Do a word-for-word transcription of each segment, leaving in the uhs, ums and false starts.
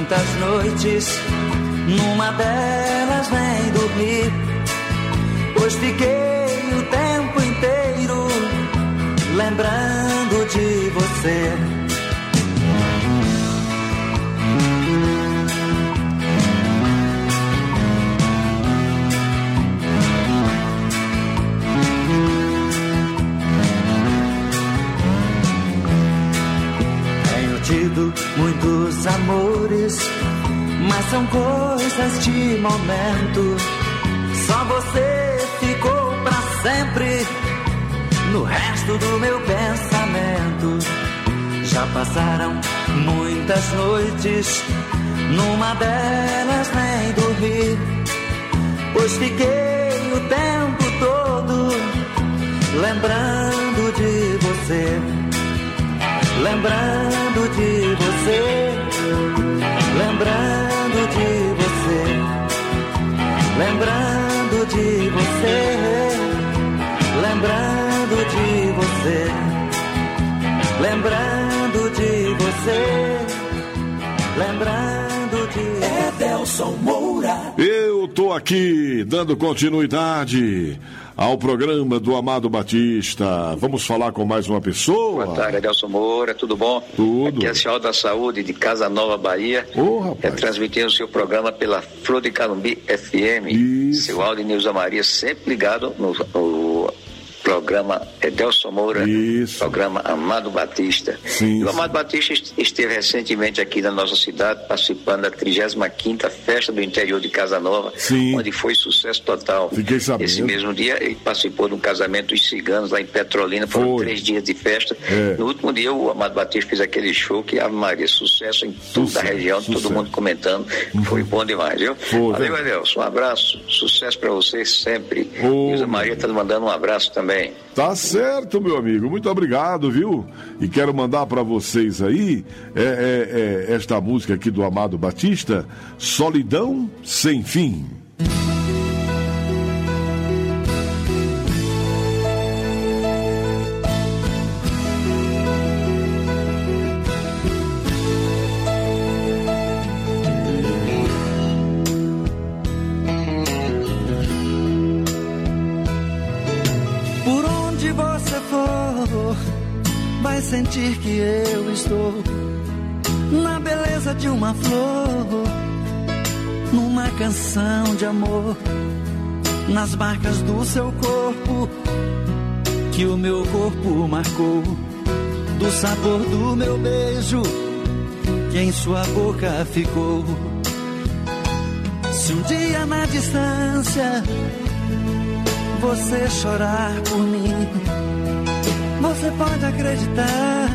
muitas noites, numa delas vem dormir, pois fiquei o tempo inteiro lembrando de você. Tido muitos amores, mas são coisas de momento. Só você ficou pra sempre no resto do meu pensamento. Já passaram muitas noites, numa delas nem dormi, pois fiquei o tempo todo lembrando de você. Lembrando de você, lembrando de você, lembrando de você, lembrando de você, lembrando de você, lembrando de Edelson Moura. Eu tô aqui dando continuidade ao programa do Amado Batista. Vamos falar com mais uma pessoa. Boa tarde, Edelson Moura, tudo bom? Tudo. Aqui é a Senhora da Saúde de Casa Nova, Bahia. Ô, rapaz. É transmitindo o seu programa pela Flor de Calumbi F M. Isso. Seu áudio Nilza Maria, sempre ligado no, no programa Edelson Moura. Isso. Programa Amado Batista. Sim, e o sim. Amado Batista esteve recentemente aqui na nossa cidade, participando da trigésima quinta Festa do Interior de Casa Nova, Sim. onde foi sucesso total. Fiquei sabendo. Esse mesmo dia ele participou de um casamento dos ciganos lá em Petrolina. Foram Foi. três dias de festa. É. No último dia o Amado Batista fez aquele show que Ave Maria, sucesso em toda Sucesso, a região, sucesso. todo mundo comentando. Uhum. Foi bom demais, viu? Foi, Valeu, velho. Edelson. Um abraço, sucesso pra vocês sempre. Ô, Nilza Maria tá mandando um abraço também. Tá certo, meu amigo. Muito obrigado, viu? E quero mandar pra vocês aí é, é, é, esta música aqui do Amado Batista, Solidão Sem Fim. Sentir que eu estou na beleza de uma flor, numa canção de amor, nas marcas do seu corpo que o meu corpo marcou, do sabor do meu beijo que em sua boca ficou. Se um dia na distância você chorar por mim, você pode acreditar,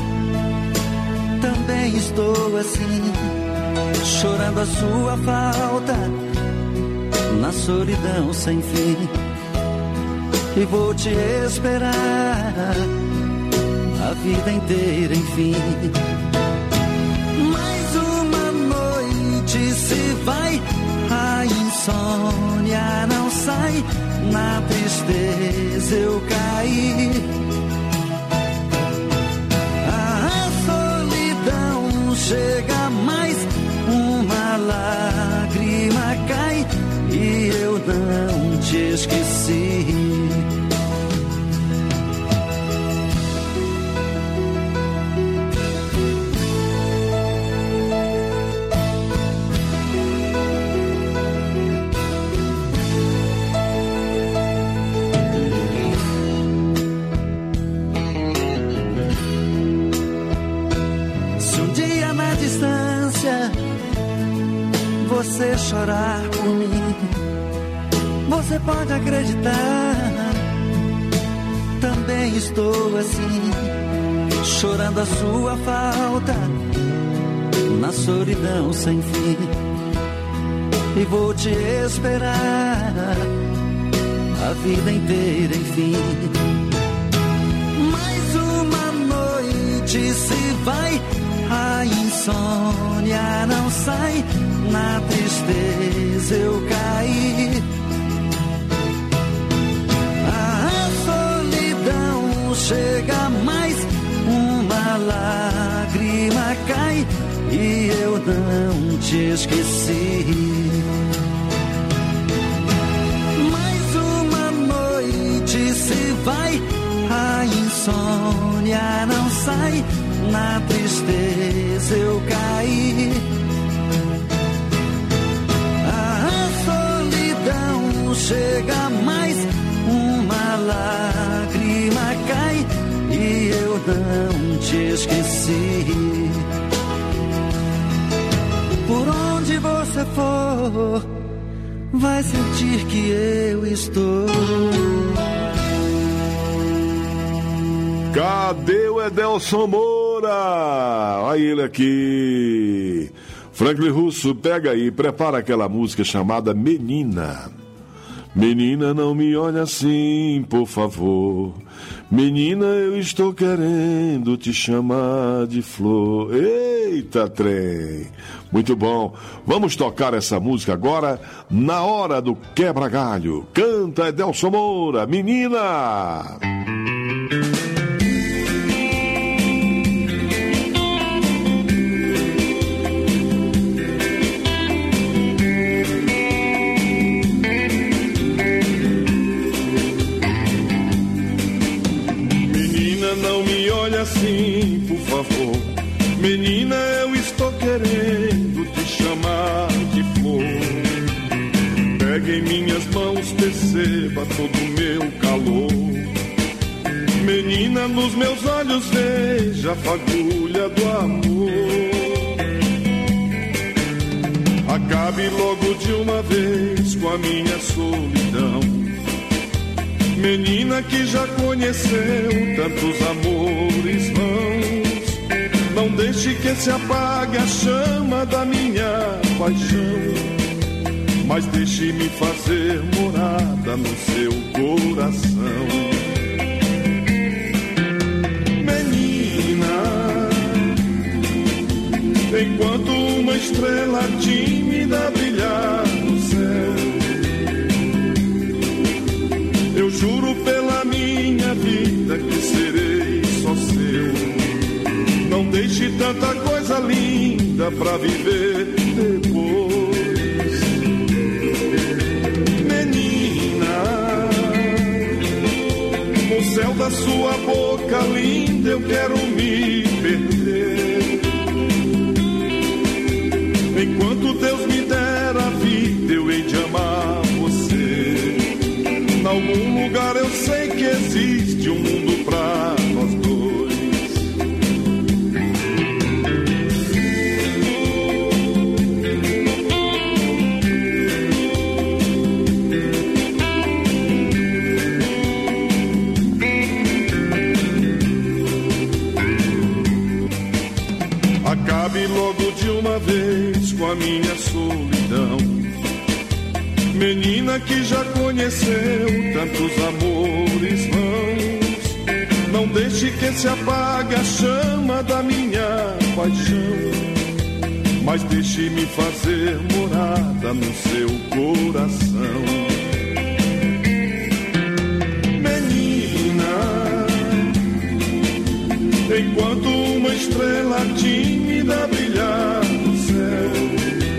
também estou assim, chorando a sua falta, na solidão sem fim. E vou te esperar a vida inteira, enfim. Mais uma noite se vai, a insônia não sai, na tristeza eu caí. Chega mais, uma lágrima cai e eu não te esqueci. Você chorar por mim, você pode acreditar, também estou assim, chorando a sua falta, na solidão sem fim. E vou te esperar a vida inteira, enfim. Mais uma noite se vai, a insônia não sai, na tristeza eu caí. A solidão chega mais, uma lágrima cai e eu não te esqueci. Mais uma noite se vai, a insônia não sai, na tristeza eu caí. A solidão chega mais, uma lágrima cai e eu não te esqueci. Por onde você for, vai sentir que eu estou. Cadê o Edelson Moura? Olha ele aqui. Franklin Russo, pega aí, prepara aquela música chamada Menina. Menina, não me olhe assim, por favor. Menina, eu estou querendo te chamar de flor. Eita, trem. Muito bom. Vamos tocar essa música agora na hora do quebra-galho. Canta Edelson Moura, Menina. Não me olhe assim, por favor. Menina, eu estou querendo te chamar de flor. Pegue em minhas mãos, perceba todo o meu calor. Menina, nos meus olhos veja a fagulha do amor. Acabe logo de uma vez com a minha solidão. Menina que já conheceu tantos amores vãos, não deixe que se apague a chama da minha paixão, mas deixe-me fazer morada no seu coração. Menina, enquanto uma estrela tímida brilhar no céu, eu juro pela minha vida que serei só seu. Não deixe tanta coisa linda pra viver depois. Menina, no céu da sua boca linda eu quero me perder. Enquanto Deus me der a vida eu hei de amar você. Em algum lugar eu sei que existe um mundo pra nós dois. Acabe logo de uma vez com a minha solidão. Menina que já conheceu tantos amores vãos, não deixe que se apague a chama da minha paixão, mas deixe-me fazer morada no seu coração. Menina, enquanto uma estrela tímida brilhar no céu,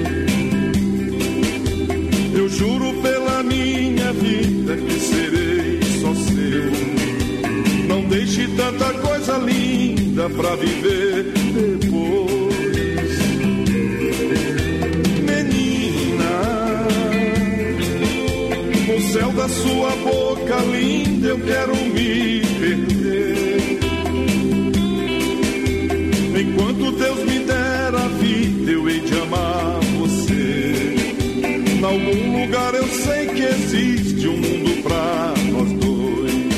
eu juro pela minha vida que serei só seu. Não deixe tanta coisa linda pra viver depois. Menina, no céu da sua boca linda eu quero me perder. Enquanto Deus me der a vida eu hei de amar você. Em algum lugar eu sei que existe um mundo pra nós dois.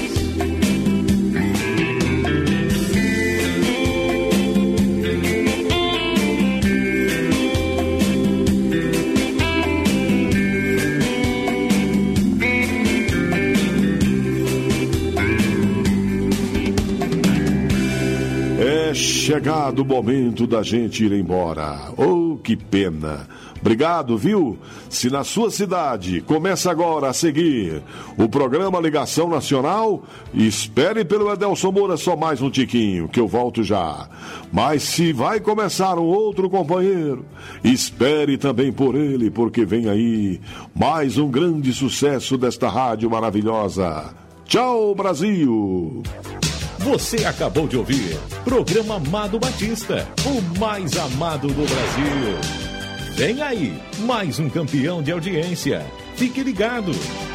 É chegado o momento da gente ir embora. Oh, que pena. Obrigado, viu? Se na sua cidade começa agora a seguir o programa Ligação Nacional, espere pelo Edelson Moura só mais um tiquinho, que eu volto já. Mas se vai começar um outro companheiro, espere também por ele, porque vem aí mais um grande sucesso desta rádio maravilhosa. Tchau, Brasil! Você acabou de ouvir programa Amado Batista, o mais amado do Brasil. Vem aí, mais um campeão de audiência. Fique ligado.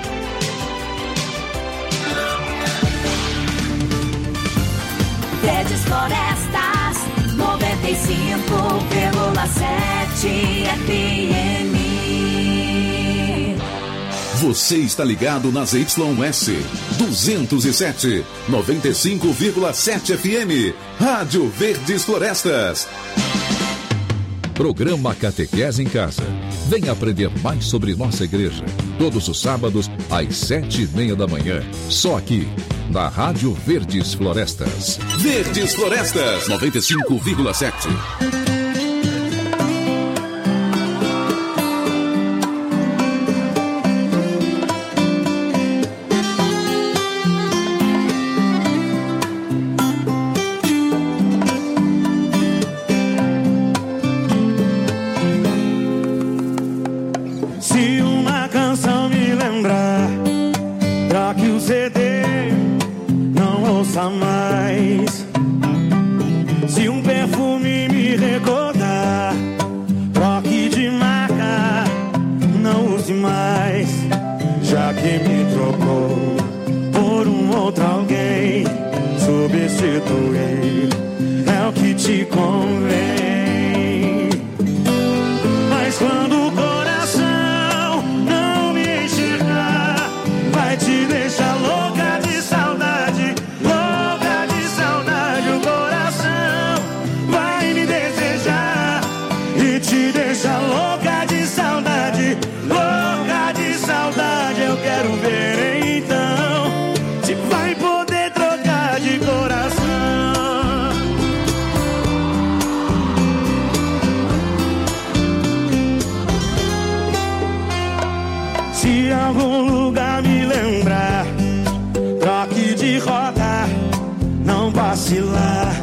Verdes Florestas, noventa e cinco vírgula sete F M. Você está ligado nas Y S duzentos e sete, noventa e cinco vírgula sete F M. Rádio Verdes Florestas. Programa Catequese em Casa. Venha aprender mais sobre nossa igreja. Todos os sábados, às sete e meia da manhã. Só aqui, na Rádio Verdes Florestas. Verdes Florestas, noventa e cinco vírgula sete. Mais. Se um perfume me recordar, troque de marca, não use mais. Já que me trocou por um outro alguém, substituir é o que te convém. Mas quando o coração não me enxergar, vai te deixar louca de saudade. Te deixa louca de saudade, louca de saudade. Eu quero ver então se vai poder trocar de coração. Se algum lugar me lembrar, troque de rota, não vacilar.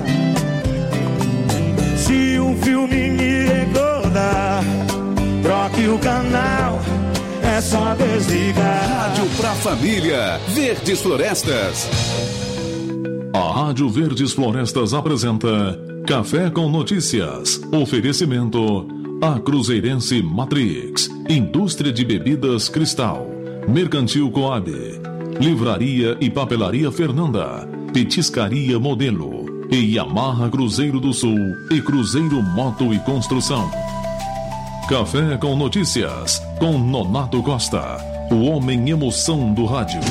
Se um filme me recordar, troque o canal, é só desligar. Rádio pra família, Verdes Florestas. A Rádio Verdes Florestas apresenta Café com Notícias. Oferecimento A Cruzeirense Matrix, Indústria de Bebidas Cristal, Mercantil Coab, Livraria e Papelaria Fernanda, Petiscaria Modelo e Yamaha Cruzeiro do Sul e Cruzeiro Moto e Construção. Café com Notícias, com Nonato Costa, o homem emoção do rádio.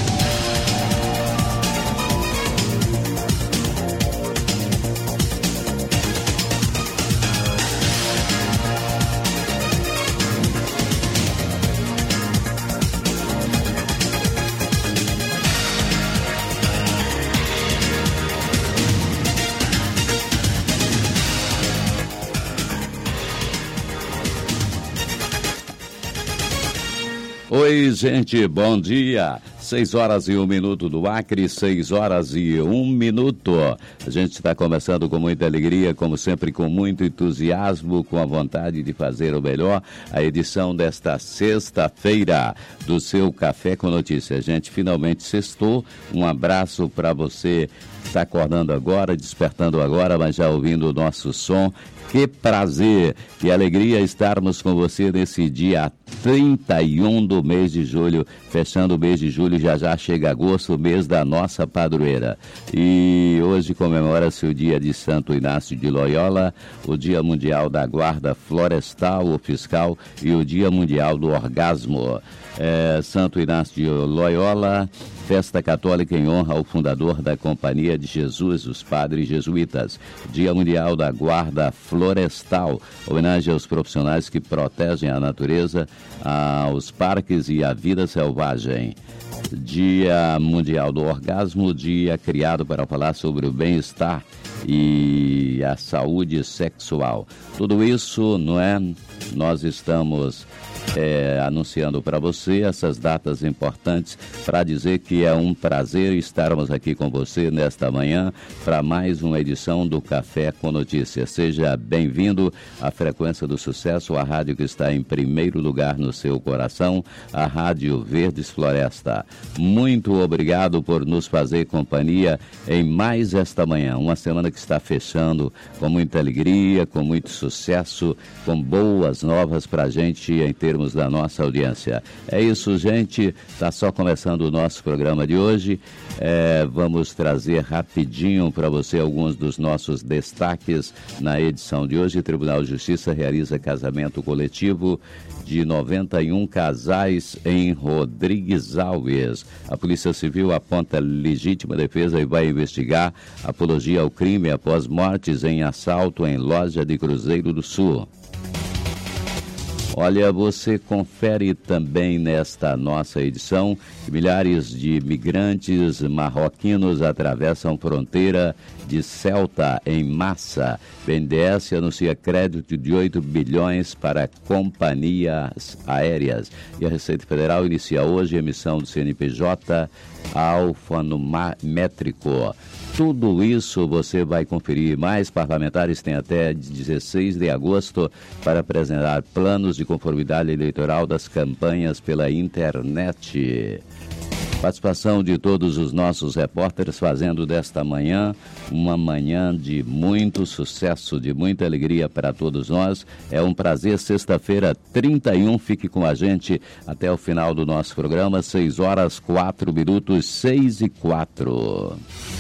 Oi, gente, bom dia. Seis horas e um minuto do Acre, seis horas e um minuto. A gente está começando com muita alegria, como sempre, com muito entusiasmo, com a vontade de fazer o melhor, a edição desta sexta-feira do seu Café com Notícias. A gente finalmente sextou. Um abraço para você que está acordando agora, despertando agora, mas já ouvindo o nosso som. Que prazer, que alegria estarmos com você nesse dia trinta e um do mês de julho, fechando o mês de julho, já já chega agosto, o mês da nossa padroeira. E hoje comemora-se o dia de Santo Inácio de Loyola, o Dia Mundial da Guarda Florestal ou Fiscal e o Dia Mundial do Orgasmo. É, Santo Inácio de Loyola Festa católica em honra ao fundador da Companhia de Jesus, os Padres Jesuítas. Dia Mundial da Guarda Florestal, homenagem aos profissionais que protegem a natureza, aos parques e a vida selvagem. Dia Mundial do Orgasmo, dia criado para falar sobre o bem-estar e a saúde sexual. Tudo isso, não é? Nós estamos é, anunciando para você essas datas importantes para dizer que é um prazer estarmos aqui com você nesta manhã para mais uma edição do Café com Notícias. Seja bem-vindo à Frequência do Sucesso, a rádio que está em primeiro lugar no seu coração, a Rádio Verdes Floresta. Muito obrigado por nos fazer companhia em mais esta manhã, uma semana que está fechando com muita alegria, com muito sucesso, com boas novas para a gente em termos da nossa audiência. É isso, gente, está só começando o nosso programa de hoje. É, vamos trazer rapidinho para você alguns dos nossos destaques na edição de hoje. O Tribunal de Justiça realiza casamento coletivo de noventa e um casais em Rodrigues Alves. A Polícia Civil aponta legítima defesa e vai investigar apologia ao crime após mortes em assalto em loja de Cruzeiro do Sul. Olha, você confere também nesta nossa edição que milhares de migrantes marroquinos atravessam fronteira de Ceuta em massa. B N D E S anuncia crédito de oito bilhões para companhias aéreas. E a Receita Federal inicia hoje a emissão do C N P J alfanométrico. Tudo isso você vai conferir. Mais parlamentares têm até dezesseis de agosto para apresentar planos de conformidade eleitoral das campanhas pela internet. Participação de todos os nossos repórteres fazendo desta manhã uma manhã de muito sucesso, de muita alegria para todos nós. É um prazer, sexta-feira, trinta e um, fique com a gente até o final do nosso programa, seis horas, quatro minutos, seis e quatro.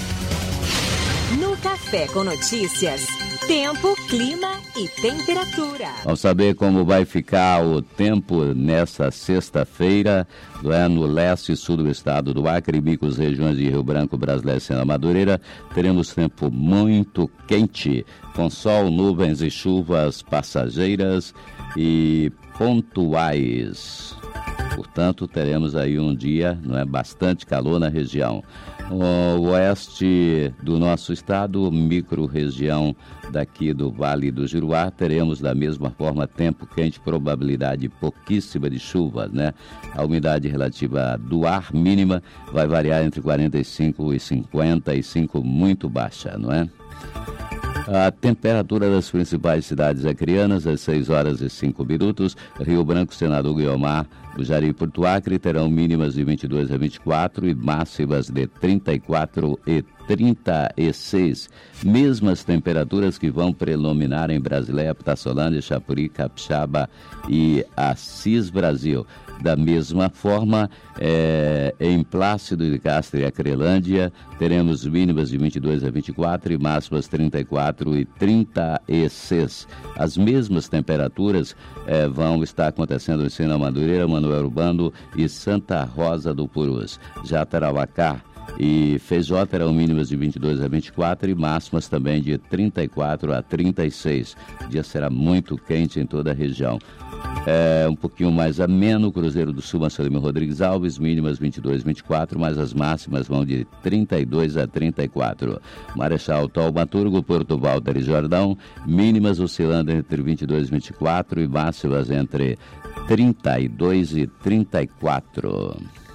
No Café com Notícias, tempo, clima e temperatura. Vamos saber como vai ficar o tempo nessa sexta-feira, é, no leste e sul do estado do Acre, Bicos, regiões de Rio Branco, Brasileira e Sena Madureira. Teremos tempo muito quente, com sol, nuvens e chuvas passageiras e pontuais. Portanto, teremos aí um dia, não é, bastante calor na região. O oeste do nosso estado, micro-região daqui do Vale do Juruá, teremos da mesma forma tempo quente, probabilidade pouquíssima de chuva, né? A umidade relativa do ar mínima vai variar entre quarenta e cinco e cinquenta e cinco, muito baixa, não é? A temperatura das principais cidades acreanas, às seis horas e cinco minutos. Rio Branco, Senador Guiomar, Bujari e Porto Acre terão mínimas de vinte e dois a vinte e quatro e máximas de trinta e quatro e trinta e seis. Mesmas temperaturas que vão predominar em Brasileia, Pitaçolândia, Chapuri, Capixaba e Assis Brasil. Da mesma forma, é, em Plácido de Castro e Acrelândia, teremos mínimas de vinte e dois a vinte e quatro e máximas trinta e quatro e trinta e seis. As mesmas temperaturas é, vão estar acontecendo em Sena Madureira, Manuel Urbano e Santa Rosa do Purus. Já Tarauacá e Feijó terão mínimas de vinte e dois a vinte e quatro e máximas também de trinta e quatro a trinta e seis. O dia será muito quente em toda a região. É, um pouquinho mais ameno, Cruzeiro do Sul, Marcelino Rodrigues Alves, mínimas vinte e dois a vinte e quatro, mas as máximas vão de trinta e dois a trinta e quatro. Marechal Taubaturgo, Porto Walter e Jordão, mínimas oscilando entre vinte e dois e vinte e quatro e máximas entre trinta e dois e trinta e quatro.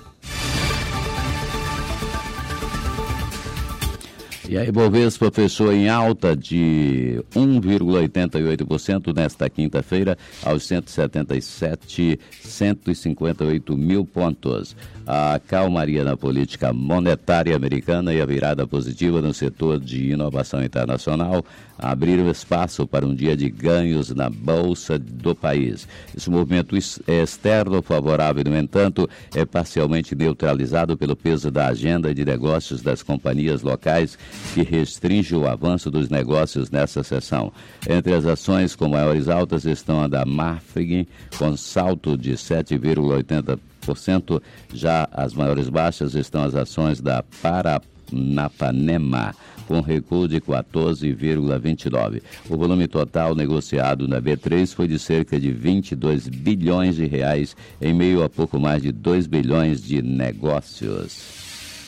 E a Ibovespa fechou em alta de um vírgula oitenta e oito por cento nesta quinta-feira, aos cento e setenta e sete, cento e cinquenta e oito mil pontos. A calmaria na política monetária americana e a virada positiva no setor de inovação internacional abriram espaço para um dia de ganhos na Bolsa do país. Esse movimento externo favorável, no entanto, é parcialmente neutralizado pelo peso da agenda de negócios das companhias locais, que restringe o avanço dos negócios nessa sessão. Entre as ações com maiores altas estão a da Marfrig, com salto de sete vírgula oitenta por cento. Já as maiores baixas estão as ações da Paranapanema, com recuo de quatorze vírgula vinte e nove. O volume total negociado na B três foi de cerca de vinte e dois bilhões de reais, em meio a pouco mais de dois bilhões de negócios.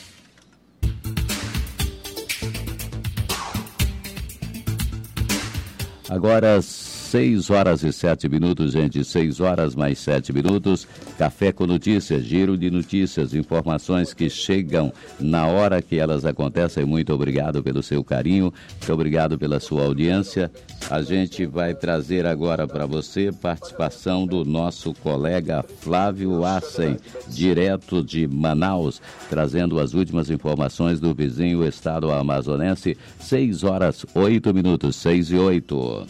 Agora, seis horas e sete minutos, gente, seis horas mais sete minutos. Café com notícias, giro de notícias, informações que chegam na hora que elas acontecem. Muito obrigado pelo seu carinho, muito obrigado pela sua audiência. A gente vai trazer agora para você participação do nosso colega Flávio Assen, direto de Manaus, trazendo as últimas informações do vizinho estado amazonense. seis horas, oito minutos, seis e oito.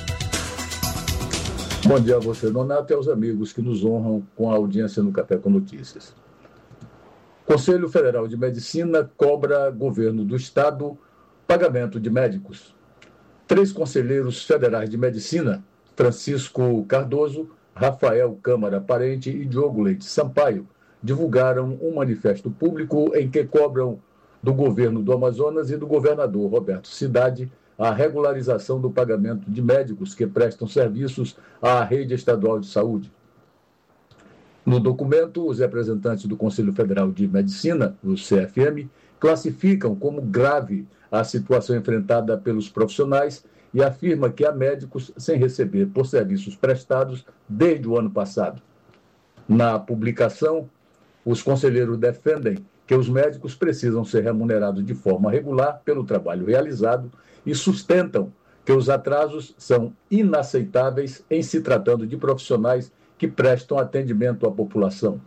Bom dia a você, Donato, e aos amigos que nos honram com a audiência no Café com Notícias. Conselho Federal de Medicina cobra governo do Estado pagamento de médicos. Três conselheiros federais de medicina, Francisco Cardoso, Rafael Câmara Parente e Diogo Leite Sampaio, divulgaram um manifesto público em que cobram do governo do Amazonas e do governador Roberto Cidade a regularização do pagamento de médicos que prestam serviços à rede estadual de saúde. No documento, os representantes do Conselho Federal de Medicina, o C F M, classificam como grave a situação enfrentada pelos profissionais e afirma que há médicos sem receber por serviços prestados desde o ano passado. Na publicação, os conselheiros defendem que os médicos precisam ser remunerados de forma regular pelo trabalho realizado e sustentam que os atrasos são inaceitáveis em se tratando de profissionais que prestam atendimento à população.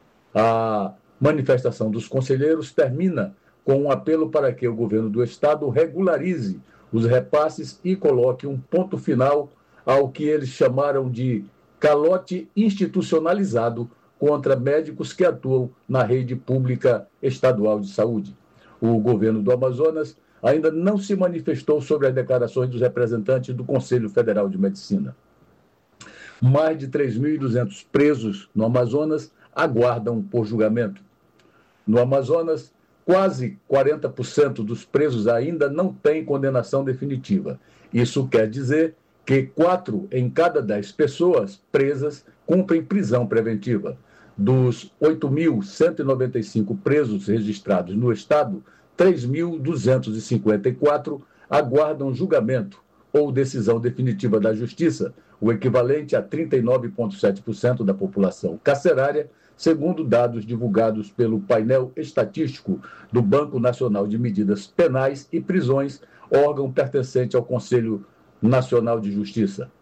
A manifestação dos conselheiros termina com um apelo para que o governo do Estado regularize os repasses e coloque um ponto final ao que eles chamaram de calote institucionalizado contra médicos que atuam na rede pública estadual de saúde. O governo do Amazonas ainda não se manifestou sobre as declarações dos representantes do Conselho Federal de Medicina. Mais de três mil e duzentos presos no Amazonas aguardam por julgamento. No Amazonas, quase quarenta por cento dos presos ainda não têm condenação definitiva. Isso quer dizer que quatro em cada dez pessoas presas cumprem prisão preventiva. Dos oito mil cento e noventa e cinco presos registrados no estado, três mil duzentos e cinquenta e quatro aguardam julgamento ou decisão definitiva da Justiça, o equivalente a trinta e nove vírgula sete por cento da população carcerária, segundo dados divulgados pelo painel estatístico do Banco Nacional de Medidas Penais e Prisões, órgão pertencente ao Conselho Nacional de Justiça.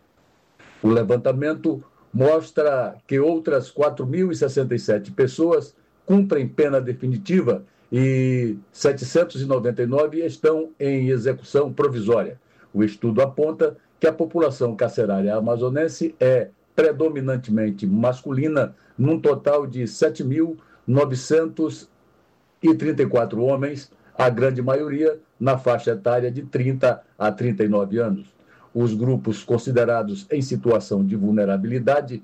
O levantamento mostra que outras quatro mil e sessenta e sete pessoas cumprem pena definitiva e setecentos e noventa e nove estão em execução provisória. O estudo aponta que a população carcerária amazonense é predominantemente masculina, num total de sete mil novecentos e trinta e quatro homens, a grande maioria na faixa etária de trinta a trinta e nove anos. Os grupos considerados em situação de vulnerabilidade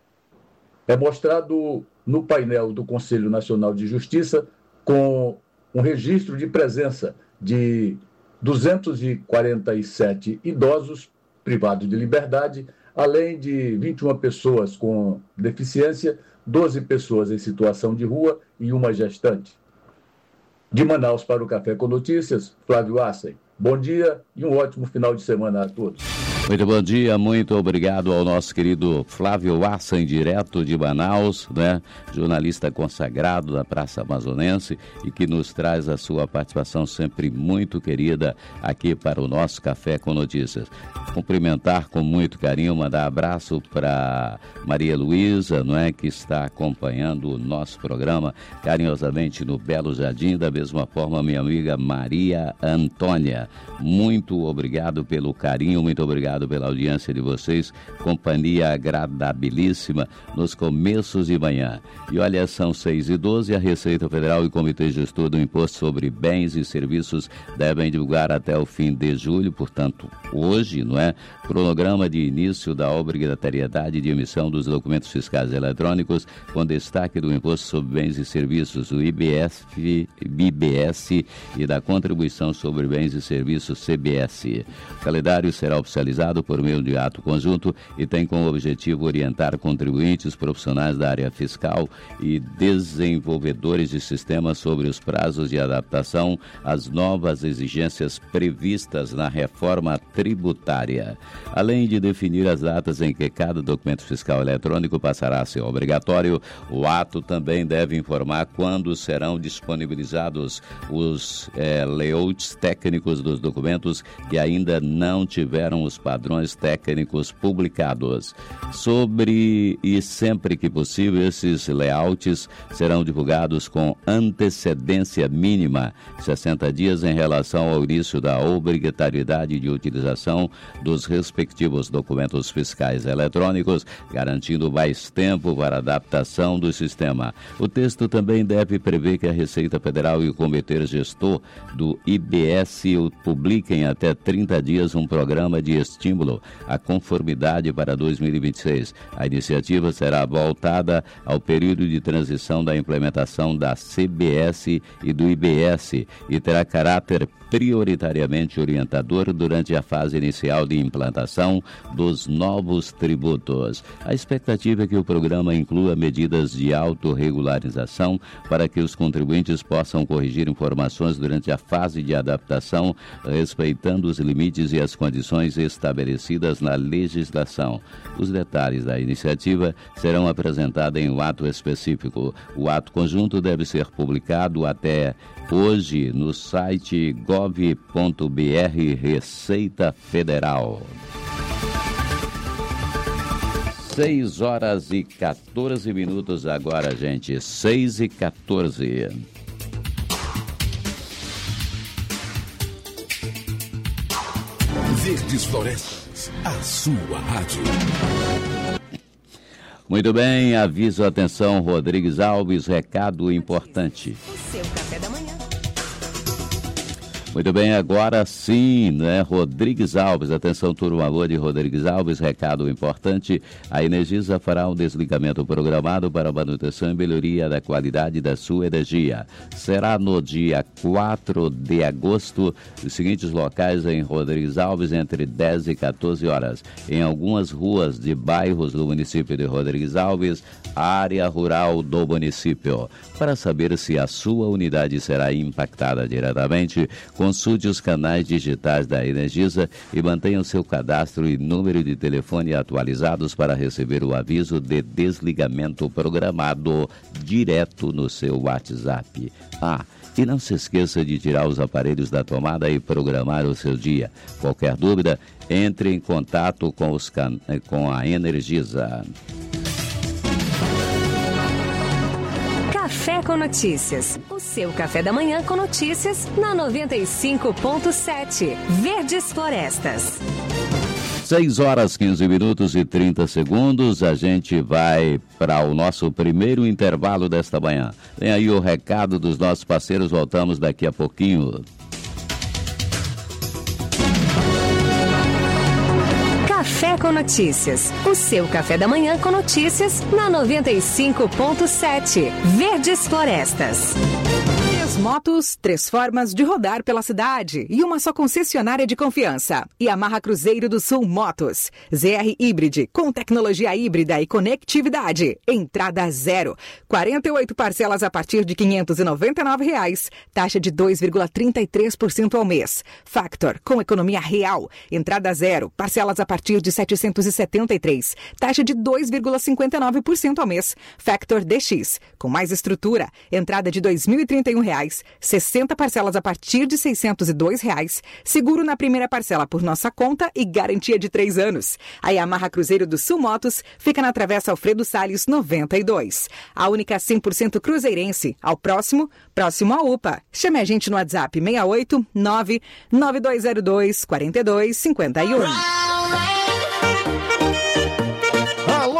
é mostrado no painel do Conselho Nacional de Justiça, com um registro de presença de duzentos e quarenta e sete idosos privados de liberdade, além de vinte e uma pessoas com deficiência, doze pessoas em situação de rua e uma gestante. De Manaus para o Café com Notícias, Flávio Assen. Bom dia e um ótimo final de semana a todos. Muito bom dia, muito obrigado ao nosso querido Flávio Assen, direto de Manaus, né? Jornalista consagrado da Praça Amazonense e que nos traz a sua participação sempre muito querida aqui para o nosso Café com Notícias. Cumprimentar com muito carinho, mandar abraço para Maria Luísa, não é, que está acompanhando o nosso programa carinhosamente no Belo Jardim, da mesma forma minha amiga Maria Antônia. Muito obrigado pelo carinho, muito obrigado obrigado pela audiência de vocês, companhia agradabilíssima nos começos de manhã. E olha, são seis e doze, a Receita Federal e o Comitê Gestor do Imposto sobre Bens e Serviços devem divulgar até o fim de julho, portanto, hoje, não é? Cronograma de início da obrigatoriedade de emissão dos documentos fiscais eletrônicos, com destaque do Imposto sobre Bens e Serviços, o I B S, I B S e da Contribuição sobre Bens e Serviços, C B S. O calendário será oficializado por meio de ato conjunto e tem como objetivo orientar contribuintes, profissionais da área fiscal e desenvolvedores de sistemas sobre os prazos de adaptação às novas exigências previstas na reforma tributária. Além de definir as datas em que cada documento fiscal eletrônico passará a ser obrigatório, o ato também deve informar quando serão disponibilizados os eh, layouts técnicos dos documentos que ainda não tiveram os padrões técnicos publicados. Sobre e sempre que possível, esses layouts serão divulgados com antecedência mínima, sessenta dias em relação ao início da obrigatoriedade de utilização dos respectivos documentos fiscais eletrônicos, garantindo mais tempo para adaptação do sistema. O texto também deve prever que a Receita Federal e o Comitê Gestor do I B S publiquem até trinta dias um programa de estímulo à conformidade para dois mil e vinte e seis. A iniciativa será voltada ao período de transição da implementação da C B S e do I B S e terá caráter prioritariamente orientador durante a fase inicial de implantação dos novos tributos. A expectativa é que o programa inclua medidas de autorregularização para que os contribuintes possam corrigir informações durante a fase de adaptação, respeitando os limites e as condições estabelecidas na legislação. Os detalhes da iniciativa serão apresentados em um ato específico. O ato conjunto deve ser publicado até hoje no site gov ponto br Receita Federal. seis horas e quatorze minutos agora, gente. seis e quatorze. Verdes Florestas, a sua rádio. Muito bem, aviso, atenção, Rodrigues Alves, recado importante. O seu café da manhã. Muito bem, agora sim, né? Rodrigues Alves, atenção, turma boa de Rodrigues Alves, recado importante. A Energisa fará um desligamento programado para manutenção e melhoria da qualidade da sua energia. Será no dia quatro de agosto, os seguintes locais em Rodrigues Alves, entre dez e quatorze horas. Em algumas ruas de bairros do município de Rodrigues Alves, área rural do município. Para saber se a sua unidade será impactada diretamente, consulte os canais digitais da Energisa e mantenha o seu cadastro e número de telefone atualizados para receber o aviso de desligamento programado direto no seu WhatsApp. Ah, e não se esqueça de tirar os aparelhos da tomada e programar o seu dia. Qualquer dúvida, entre em contato com, os can... com a Energisa. Café com Notícias. O seu café da manhã com notícias na noventa e cinco ponto sete. Verdes Florestas. seis horas, quinze minutos e trinta segundos. A gente vai para o nosso primeiro intervalo desta manhã. Tem aí o recado dos nossos parceiros. Voltamos daqui a pouquinho. Café com Notícias. O seu café da manhã com notícias na noventa e cinco ponto sete. Verdes Florestas. Três motos, três formas de rodar pela cidade e uma só concessionária de confiança. Yamaha Cruzeiro do Sul Motos. Z R Hybrid, com tecnologia híbrida e conectividade. Entrada zero. quarenta e oito parcelas a partir de quinhentos e noventa e nove reais. Taxa de dois vírgula trinta e três por cento ao mês. Factor, com economia real. Entrada zero. Parcelas a partir de setecentos e setenta e três. Taxa de dois vírgula cinquenta e nove por cento ao mês. Factor D X, com mais estrutura. Entrada de dois mil e trinta e um reais. sessenta parcelas a partir de seiscentos e dois reais. Seguro na primeira parcela por nossa conta e garantia de três anos. A Yamaha Cruzeiro do Sul Motos fica na Travessa Alfredo Salles noventa e dois. A única cem por cento cruzeirense. Ao próximo, próximo à U P A. Chame a gente no WhatsApp seis oito nove nove dois zero dois quatro dois cinco um.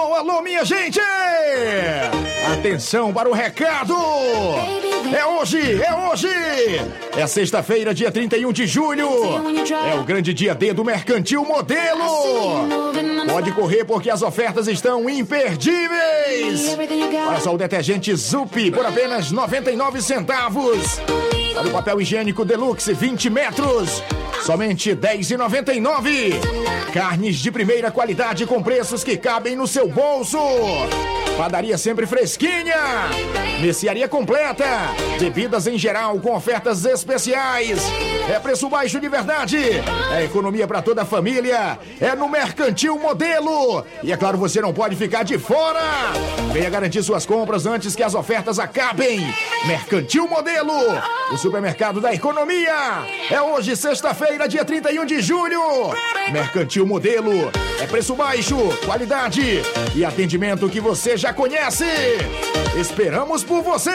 alô, alô, minha gente! Atenção para o recado! É hoje, é hoje! É sexta-feira, dia trinta e um de julho. É o grande dia D do Mercantil Modelo. Pode correr porque as ofertas estão imperdíveis. Olha só, o detergente Zup por apenas noventa e nove centavos. Olha o papel higiênico Deluxe vinte metros. Somente dez reais e noventa e nove centavos. Carnes de primeira qualidade com preços que cabem no seu bolso. Padaria sempre fresquinha. Mercearia completa. Bebidas em geral com ofertas especiais. É preço baixo de verdade. É economia para toda a família. É no Mercantil Modelo. E é claro, você não pode ficar de fora. Venha garantir suas compras antes que as ofertas acabem. Mercantil Modelo. O supermercado da economia. É hoje, sexta-feira, dia trinta e um de julho. Mercantil Modelo. É preço baixo, qualidade e atendimento que você já conhece. Esperamos por você.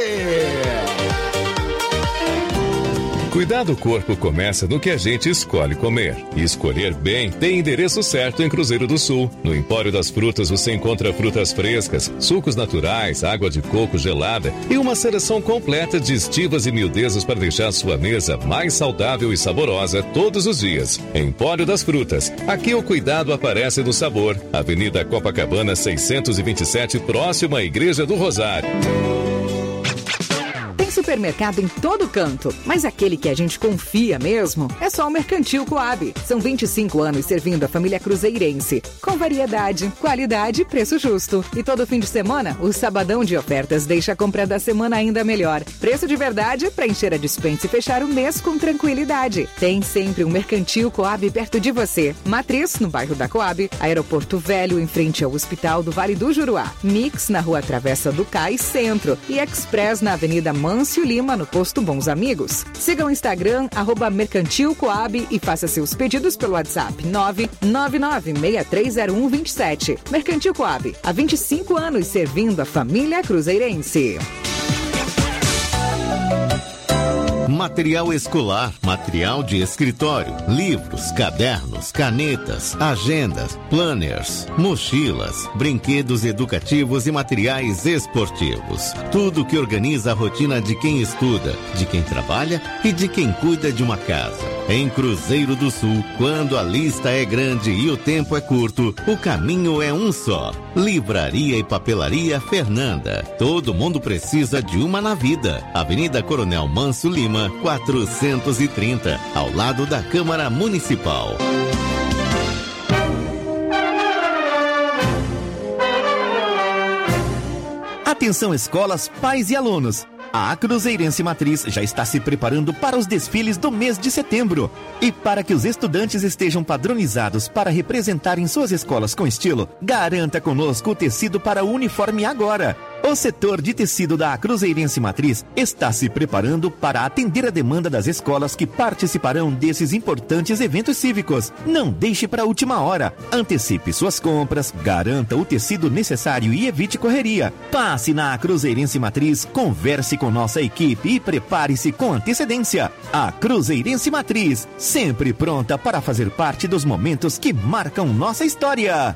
Cuidar do corpo começa no que a gente escolhe comer. E escolher bem tem endereço certo em Cruzeiro do Sul. No Empório das Frutas você encontra frutas frescas, sucos naturais, água de coco gelada e uma seleção completa de estivas e miudezas para deixar sua mesa mais saudável e saborosa todos os dias. Empório das Frutas. Aqui o cuidado aparece no sabor. Avenida Copacabana seiscentos e vinte e sete, próxima à Igreja do Rosário. Supermercado em todo canto, mas aquele que a gente confia mesmo é só o Mercantil Coab. São vinte e cinco anos servindo a família cruzeirense, com variedade, qualidade e preço justo. E todo fim de semana, o sabadão de ofertas deixa a compra da semana ainda melhor. Preço de verdade para encher a despensa e fechar o mês com tranquilidade. Tem sempre um Mercantil Coab perto de você. Matriz, no bairro da Coab, Aeroporto Velho, em frente ao Hospital do Vale do Juruá. Mix, na Rua Travessa do Cais, Centro. E Express, na Avenida Mâncio Lima, no posto Bons Amigos. Siga o Instagram, arroba Mercantil Coab e faça seus pedidos pelo WhatsApp nove nove nove, seis três zero um, dois sete. Mercantil Coab, há vinte e cinco anos servindo a família cruzeirense. Material escolar, material de escritório, livros, cadernos, canetas, agendas, planners, mochilas, brinquedos educativos e materiais esportivos. Tudo que organiza a rotina de quem estuda, de quem trabalha e de quem cuida de uma casa. Em Cruzeiro do Sul, quando a lista é grande e o tempo é curto, o caminho é um só. Livraria e Papelaria Fernanda. Todo mundo precisa de uma na vida. Avenida Coronel Mâncio Lima, quatrocentos e trinta, ao lado da Câmara Municipal. Atenção escolas, pais e alunos. A Cruzeirense Matriz já está se preparando para os desfiles do mês de setembro. E para que os estudantes estejam padronizados para representarem suas escolas com estilo, garanta conosco o tecido para o uniforme agora. O setor de tecido da Cruzeirense Matriz está se preparando para atender a demanda das escolas que participarão desses importantes eventos cívicos. Não deixe para a última hora. Antecipe suas compras, garanta o tecido necessário e evite correria. Passe na Cruzeirense Matriz, converse com nossa equipe e prepare-se com antecedência. A Cruzeirense Matriz, sempre pronta para fazer parte dos momentos que marcam nossa história.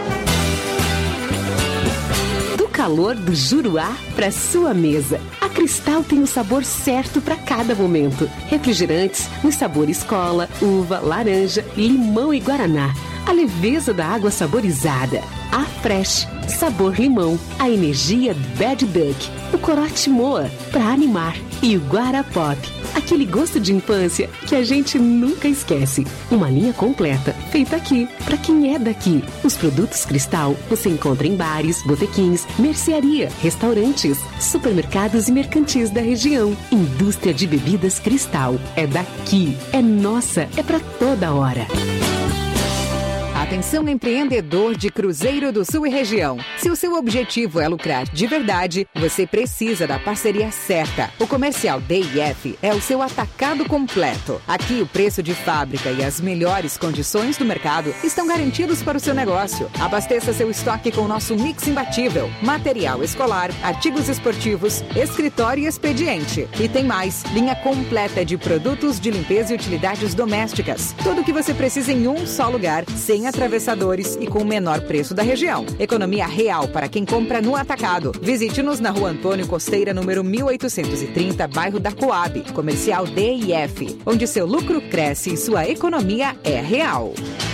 Calor do Juruá para sua mesa. A Cristal tem o sabor certo para cada momento. Refrigerantes nos sabores cola, uva, laranja, limão e guaraná. A leveza da água saborizada. A Fresh, sabor limão. A energia Bad Duck. O corote Moa, para animar. E o Guarapop, aquele gosto de infância que a gente nunca esquece. Uma linha completa, feita aqui, para quem é daqui. Os produtos Cristal você encontra em bares, botequins, mercearia, restaurantes, supermercados e mercantis da região. Indústria de bebidas Cristal. É daqui, é nossa, é para toda hora. Atenção empreendedor de Cruzeiro do Sul e região. Se o seu objetivo é lucrar de verdade, você precisa da parceria certa. O Comercial D I F é o seu atacado completo. Aqui o preço de fábrica e as melhores condições do mercado estão garantidos para o seu negócio. Abasteça seu estoque com o nosso mix imbatível. Material escolar, artigos esportivos, escritório e expediente. E tem mais, linha completa de produtos de limpeza e utilidades domésticas. Tudo o que você precisa em um só lugar, sem atravessadores e com o menor preço da região. Economia real para quem compra no atacado. Visite-nos na Rua Antônio Costeira, número mil oitocentos e trinta, bairro da Coab, Comercial D I F, onde seu lucro cresce e sua economia é real.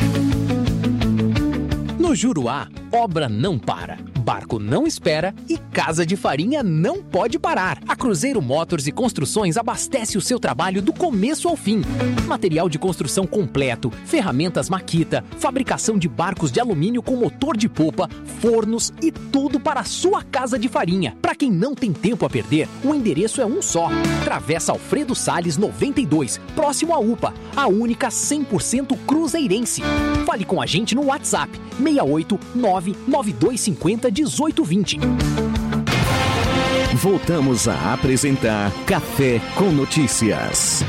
No Juruá, obra não para, barco não espera e casa de farinha não pode parar. A Cruzeiro Motors e Construções abastece o seu trabalho do começo ao fim. Material de construção completo, ferramentas Makita, fabricação de barcos de alumínio com motor de popa, fornos e tudo para a sua casa de farinha. Para quem não tem tempo a perder, o endereço é um só. Travessa Alfredo Salles noventa e dois, próximo à U P A, a única cem por cento cruzeirense. Fale com a gente no WhatsApp seis oito nove nove dois cinco zero um oito dois zero. Voltamos a apresentar Café com Notícias.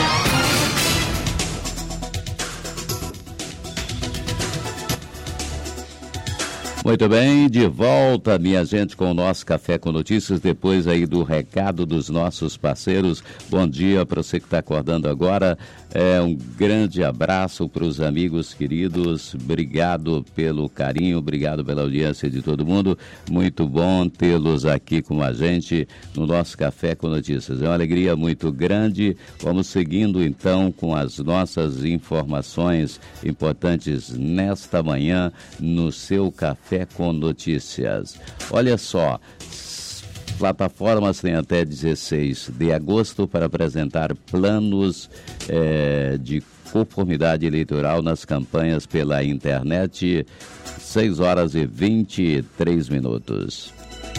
Muito bem, de volta, minha gente, com o nosso Café com Notícias, depois aí do recado dos nossos parceiros. Bom dia para você que está acordando agora. É, um grande abraço para os amigos queridos. Obrigado pelo carinho, obrigado pela audiência de todo mundo. Muito bom tê-los aqui com a gente no nosso Café com Notícias. É uma alegria muito grande. Vamos seguindo então com as nossas informações importantes nesta manhã no seu Café com Notícias. Olha só, plataformas têm até dezesseis de agosto para apresentar planos é, de conformidade eleitoral nas campanhas pela internet. seis horas e vinte e três minutos.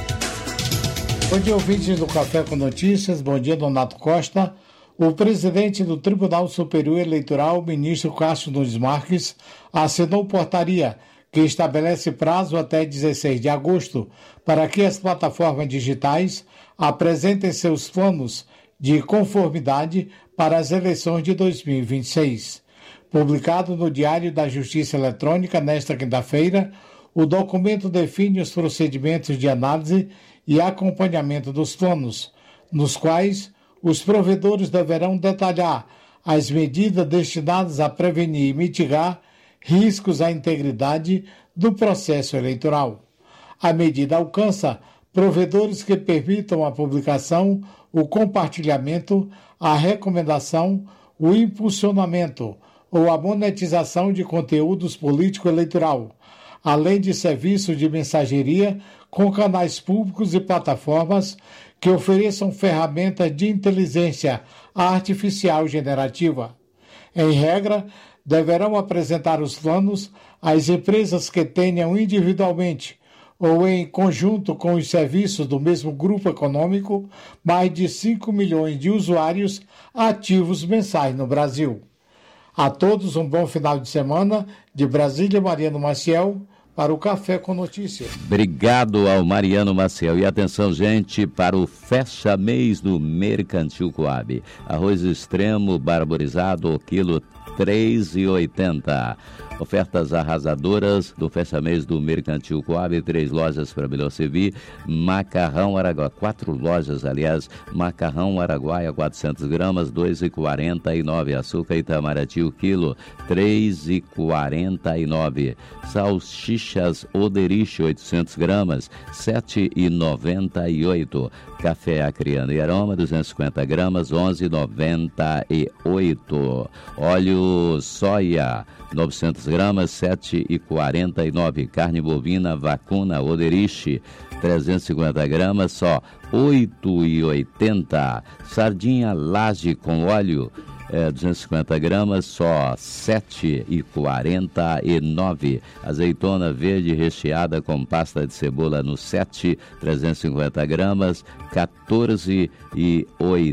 Bom dia, ouvintes do Café com Notícias. Bom dia, Donato Costa. O presidente do Tribunal Superior Eleitoral, ministro Cássio Nunes Marques, assinou portaria que estabelece prazo até dezesseis de agosto para que as plataformas digitais apresentem seus planos de conformidade para as eleições de dois mil e vinte e seis. Publicado no Diário da Justiça Eletrônica nesta quinta-feira, o documento define os procedimentos de análise e acompanhamento dos planos, nos quais os provedores deverão detalhar as medidas destinadas a prevenir e mitigar riscos à integridade do processo eleitoral. A medida alcança provedores que permitam a publicação, o compartilhamento, a recomendação, o impulsionamento ou a monetização de conteúdos político-eleitoral, além de serviços de mensageria com canais públicos e plataformas que ofereçam ferramentas de inteligência artificial generativa. Em regra, deverão apresentar os planos às empresas que tenham individualmente ou em conjunto com os serviços do mesmo grupo econômico mais de cinco milhões de usuários ativos mensais no Brasil. A todos um bom final de semana. De Brasília, Mariano Maciel, para o Café com Notícias. Obrigado ao Mariano Maciel. E atenção, gente, para o fecha-mês do Mercantil Coab. Arroz extremo barborizado, o quilo três reais e oitenta centavos. Ofertas arrasadoras do fecha-mês do Mercantil Coab, três lojas para melhor servir. Macarrão Araguaia, quatro lojas, aliás. Macarrão Araguaia, quatrocentas gramas, dois reais e quarenta e nove centavos. Açúcar Itamaraty, o quilo, três reais e quarenta e nove centavos. Salsichas Oderich, oitocentas gramas, sete reais e noventa e oito centavos. Café Acriano e Aroma, duzentas e cinquenta gramas, onze reais e noventa e oito centavos. Óleo soia, novecentas gramas, sete reais e quarenta e nove centavos. Carne bovina vacuna Oderich, trezentas e cinquenta gramas, só oito reais e oitenta centavos. Sardinha Laje com óleo, é, duzentas e cinquenta gramas, só sete reais e quarenta e nove centavos. Azeitona verde recheada com pasta de cebola no sete, trezentas e cinquenta gramas, quatorze reais e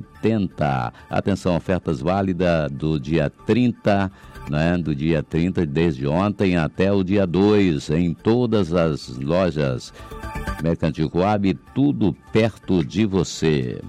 oitenta centavos. Atenção, ofertas válidas do dia trinta, né, do dia trinta, desde ontem até o dia dois, em todas as lojas Mercantil Coab, tudo perto de você.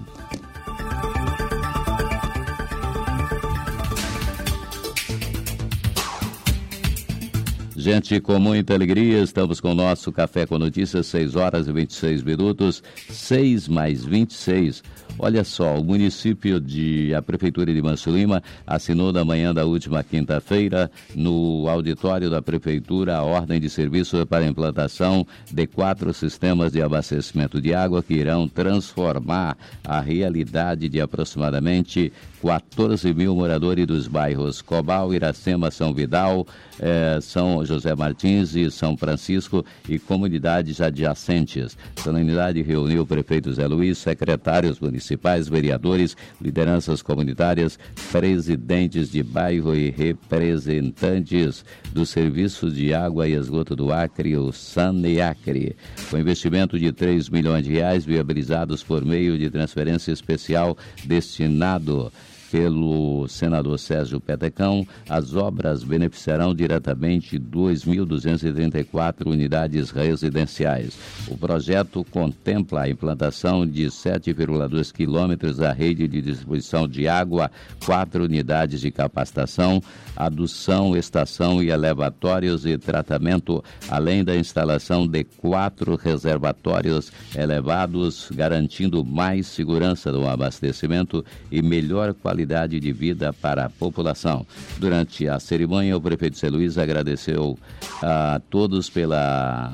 Gente, com muita alegria, estamos com o nosso Café com Notícias, seis horas e vinte e seis minutos, seis mais vinte e seis. Olha só, o município de, a Prefeitura de Manso Lima assinou na manhã da última quinta-feira, no auditório da Prefeitura, a ordem de serviço para a implantação de quatro sistemas de abastecimento de água que irão transformar a realidade de aproximadamente quatorze mil moradores dos bairros Cobal, Iracema, São Vidal, eh, São José Martins e São Francisco e comunidades adjacentes. A solenidade reuniu o prefeito Zé Luiz, secretários municipais, vereadores, lideranças comunitárias, presidentes de bairro e representantes do Serviço de Água e Esgoto do Acre, o SANEACRE. Com investimento de três milhões de reais viabilizados por meio de transferência especial destinado pelo senador Sérgio Petecão, as obras beneficiarão diretamente dois mil duzentas e trinta e quatro unidades residenciais. O projeto contempla a implantação de sete vírgula dois quilômetros da rede de distribuição de água, quatro unidades de capacitação, adução, estação e elevatórios e tratamento, além da instalação de quatro reservatórios elevados, garantindo mais segurança no abastecimento e melhor qualidade de vida para a população. Durante a cerimônia, o prefeito Zé Luiz agradeceu a todos pela,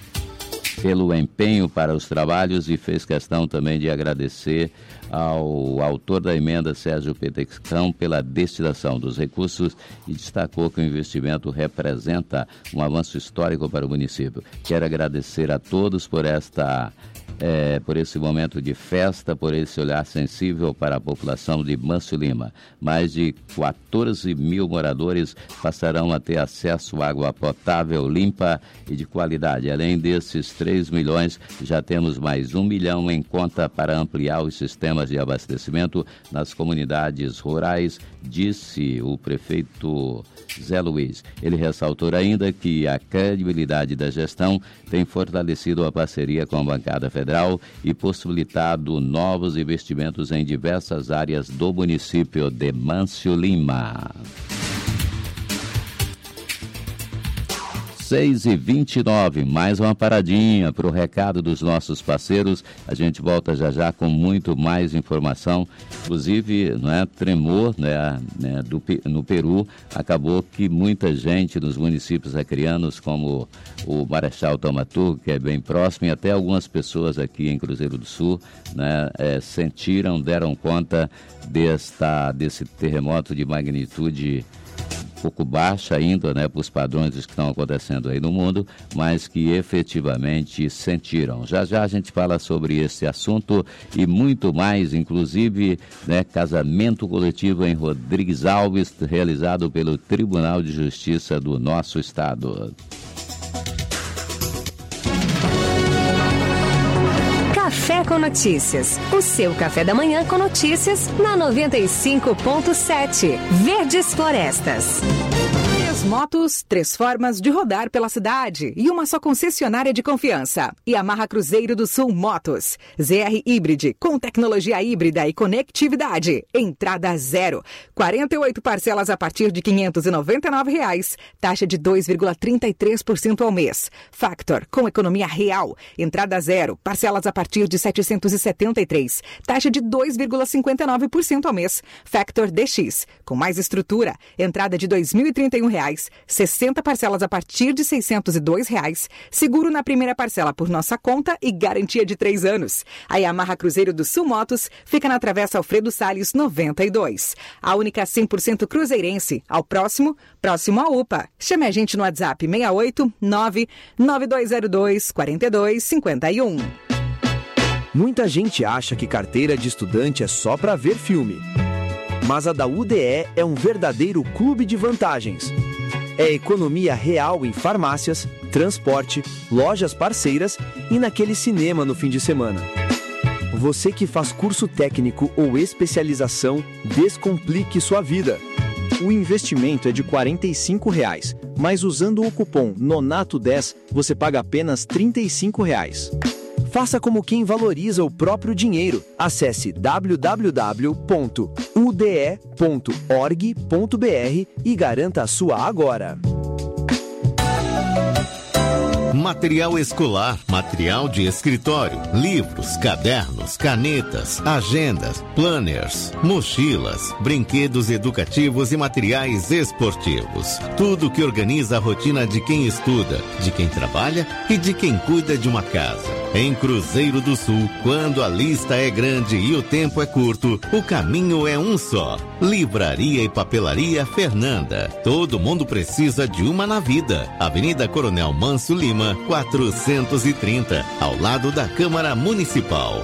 pelo empenho para os trabalhos e fez questão também de agradecer ao autor da emenda, Sérgio Petecão, pela destinação dos recursos e destacou que o investimento representa um avanço histórico para o município. Quero agradecer a todos por esta É, por esse momento de festa, por esse olhar sensível para a população de Manso Lima. Mais de quatorze mil moradores passarão a ter acesso à água potável, limpa e de qualidade. Além desses três milhões, já temos mais um milhão em conta para ampliar os sistemas de abastecimento nas comunidades rurais, disse o prefeito Zé Luiz. Ele ressaltou ainda que a credibilidade da gestão tem fortalecido a parceria com a bancada federal e possibilitado novos investimentos em diversas áreas do município de Manso Lima. seis e vinte e nove, mais uma paradinha para o recado dos nossos parceiros. A gente volta já já com muito mais informação. Inclusive, não é, tremor né, né, do, no Peru, acabou que muita gente nos municípios acreanos, como o Marechal Taumaturgo, que é bem próximo, e até algumas pessoas aqui em Cruzeiro do Sul, né, é, sentiram, deram conta desta, desse terremoto de magnitude pouco baixa ainda, né, para os padrões que estão acontecendo aí no mundo, mas que efetivamente sentiram. Já já a gente fala sobre esse assunto e muito mais, inclusive, né, casamento coletivo em Rodrigues Alves, realizado pelo Tribunal de Justiça do nosso estado. Café com Notícias. O seu café da manhã com notícias na noventa e cinco ponto sete. Verdes Florestas. Três motos, três formas de rodar pela cidade e uma só concessionária de confiança. Yamaha Cruzeiro do Sul Motos. Z R Hybrid, com tecnologia híbrida e conectividade. Entrada zero. quarenta e oito parcelas a partir de quinhentos e noventa e nove reais. Taxa de dois vírgula trinta e três por cento ao mês. Factor, com economia real. Entrada zero. Parcelas a partir de setecentos e setenta e três. Taxa de dois vírgula cinquenta e nove por cento ao mês. Factor D X, com mais estrutura. Entrada de dois mil e trinta e um reais. sessenta parcelas a partir de seiscentos e dois reais. Seguro na primeira parcela por nossa conta e garantia de três anos. A Yamaha Cruzeiro do Sul Motos fica na Travessa Alfredo Salles noventa e dois. A única cem por cento cruzeirense. Ao próximo, próximo à U P A. Chame a gente no WhatsApp seis oito nove nove dois zero dois quatro dois cinco um. Muita gente acha que carteira de estudante é só para ver filme. Mas a da U D E é um verdadeiro clube de vantagens. É economia real em farmácias, transporte, lojas parceiras e naquele cinema no fim de semana. Você que faz curso técnico ou especialização, descomplique sua vida. O investimento é de quarenta e cinco reais, mas usando o cupom Nonato dez, você paga apenas trinta e cinco reais. Faça como quem valoriza o próprio dinheiro. Acesse w w w ponto u d e ponto org ponto b r e garanta a sua agora. Material escolar, material de escritório, livros, cadernos, canetas, agendas, planners, mochilas, brinquedos educativos e materiais esportivos. Tudo que organiza a rotina de quem estuda, de quem trabalha e de quem cuida de uma casa. Em Cruzeiro do Sul, quando a lista é grande e o tempo é curto, o caminho é um só. Livraria e Papelaria Fernanda. Todo mundo precisa de uma na vida. Avenida Coronel Manso Lima, quatrocentos e trinta, ao lado da Câmara Municipal.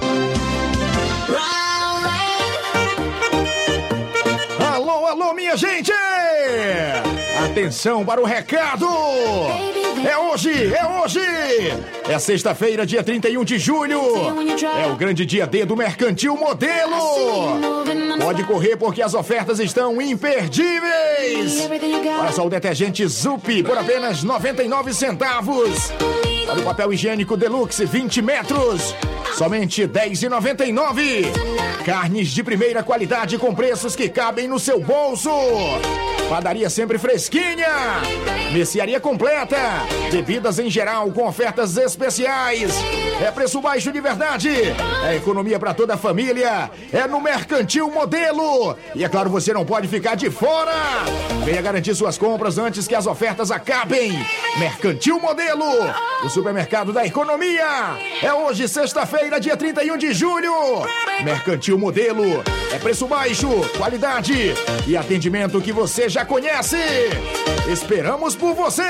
Alô, alô, minha gente! Atenção para o recado! É hoje, é hoje! É sexta-feira, dia trinta e um de julho. É o grande dia D do Mercantil Modelo. Pode correr porque as ofertas estão imperdíveis. Olha só, o detergente Zup por apenas noventa e nove centavos. Olha o papel higiênico Deluxe vinte metros, somente dez reais e noventa e nove centavos. Carnes de primeira qualidade com preços que cabem no seu bolso. Padaria sempre fresquinha. Mercearia completa. Bebidas em geral com ofertas especiais. É preço baixo de verdade. É economia para toda a família. É no Mercantil Modelo. E é claro, você não pode ficar de fora. Venha garantir suas compras antes que as ofertas acabem. Mercantil Modelo, o supermercado da economia. É hoje, sexta-feira, dia trinta e um de julho. Mercantil Modelo. É preço baixo, qualidade e atendimento que você já conhece. Esperamos por você.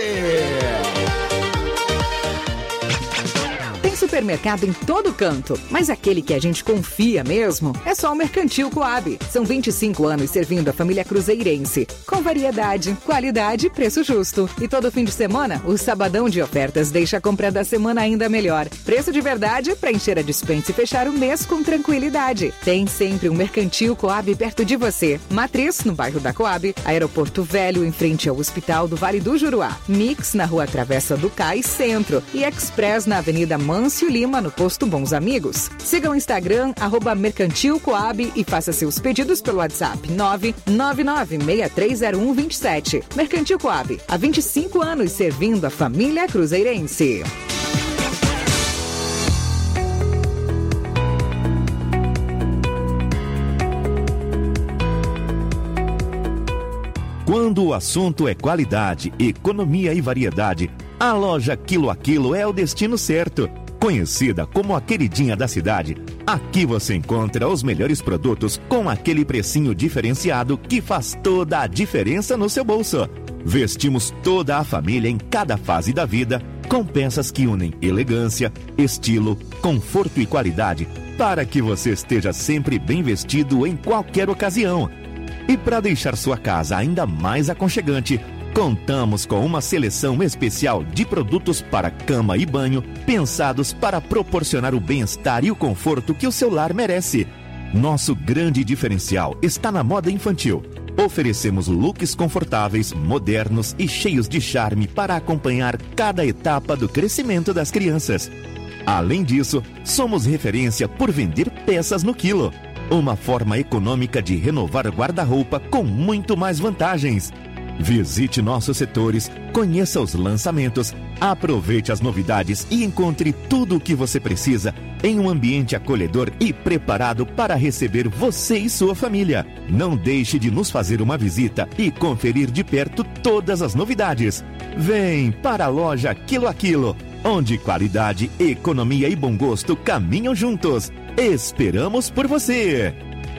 Tem supermercado em todo canto, mas aquele que a gente confia mesmo é só o Mercantil Coab. São vinte e cinco anos servindo a família cruzeirense, com variedade, qualidade e preço justo. E todo fim de semana, o sabadão de ofertas deixa a compra da semana ainda melhor. Preço de verdade para encher a despensa e fechar o mês com tranquilidade. Tem sempre um Mercantil Coab perto de você. Matriz, no bairro da Coab, Aeroporto Velho, em frente ao Hospital do Vale do Juruá. Mix, na Rua Travessa do Cais, Centro. E Express, na Avenida Mâncio Lima, no posto Bons Amigos. Siga o Instagram, arroba Mercantil Coab e faça seus pedidos pelo WhatsApp nove nove nove, seis três zero um, dois sete. Mercantil Coab, há vinte e cinco anos servindo a família cruzeirense. Quando o assunto é qualidade, economia e variedade, a loja Quilo a Quilo é o destino certo. Conhecida como a queridinha da cidade, aqui você encontra os melhores produtos com aquele precinho diferenciado que faz toda a diferença no seu bolso. Vestimos toda a família em cada fase da vida com peças que unem elegância, estilo, conforto e qualidade para que você esteja sempre bem vestido em qualquer ocasião. E para deixar sua casa ainda mais aconchegante, contamos com uma seleção especial de produtos para cama e banho, pensados para proporcionar o bem-estar e o conforto que o seu lar merece. Nosso grande diferencial está na moda infantil. Oferecemos looks confortáveis, modernos e cheios de charme para acompanhar cada etapa do crescimento das crianças. Além disso, somos referência por vender peças no quilo. Uma forma econômica de renovar guarda-roupa com muito mais vantagens. Visite nossos setores, conheça os lançamentos, aproveite as novidades e encontre tudo o que você precisa em um ambiente acolhedor e preparado para receber você e sua família. Não deixe de nos fazer uma visita e conferir de perto todas as novidades. Vem para a loja Quilo a Quilo, onde qualidade, economia e bom gosto caminham juntos. Esperamos por você!